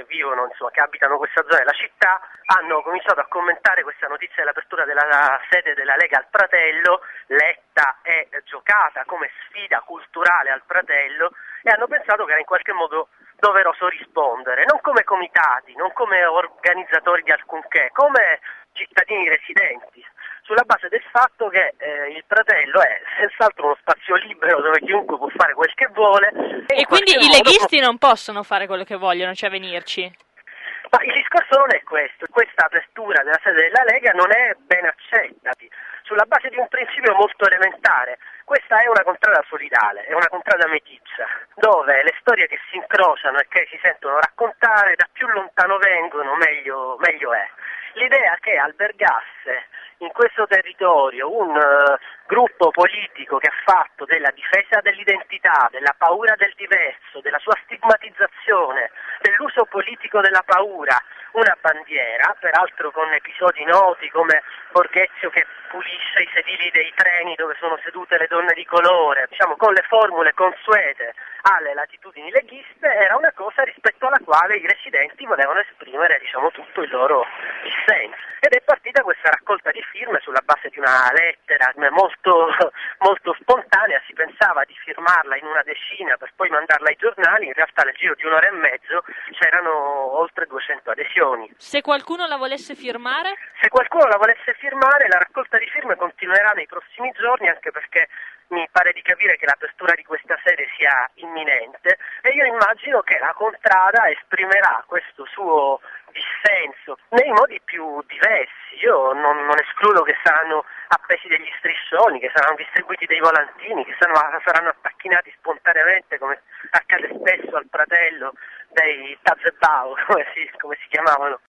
vivono, insomma, che abitano questa zona della città, hanno cominciato a commentare questa notizia dell'apertura della sede della Lega al Pratello, letta e giocata come sfida culturale al Pratello, e hanno pensato che era in qualche modo doveroso rispondere, non come comitati, non come organizzatori di alcunché, come cittadini residenti, sulla base del fatto che il Pratello è senz'altro uno spazio libero dove chiunque può fare quel che vuole. E quindi i leghisti non possono fare quello che vogliono, cioè venirci? Ma il discorso non è questo, questa apertura della sede della Lega non è ben accetta, sulla base di un principio molto elementare. Questa è una contrada solidale, è una contrada meticcia, dove le storie che si incrociano e che si sentono raccontare, da più lontano vengono meglio è. L'idea che albergasse in questo territorio un gruppo politico che ha fatto della difesa dell'identità, della paura del diverso, della sua stigmatizzazione, dell'uso politico della paura, una bandiera, peraltro con episodi noti come Borghezio che pulisce i sedili dei treni dove sono sedute le donne di colore, diciamo con le formule consuete alle latitudini leghiste, era una cosa rispetto alla quale i residenti volevano esprimere, diciamo, tutto il loro dissenso. Ed è partita questa raccolta di firme sulla base di una lettera molto spontanea, si pensava di firmarla in una decina per poi mandarla ai giornali, in realtà nel giro di un'ora e mezzo c'erano oltre 200 adesioni. Se qualcuno la volesse firmare? Se qualcuno la volesse firmare, la raccolta di firme continuerà nei prossimi giorni, anche perché mi pare di capire che l'apertura di questa sede sia imminente, e io immagino che la contrada esprimerà questo suo dissenso nei modi più diversi. Io non escludo che saranno appesi degli striscioni, che saranno distribuiti dei volantini, che saranno attacchinati spontaneamente, come accade spesso al Pratello, dei Tazebao, come si chiamavano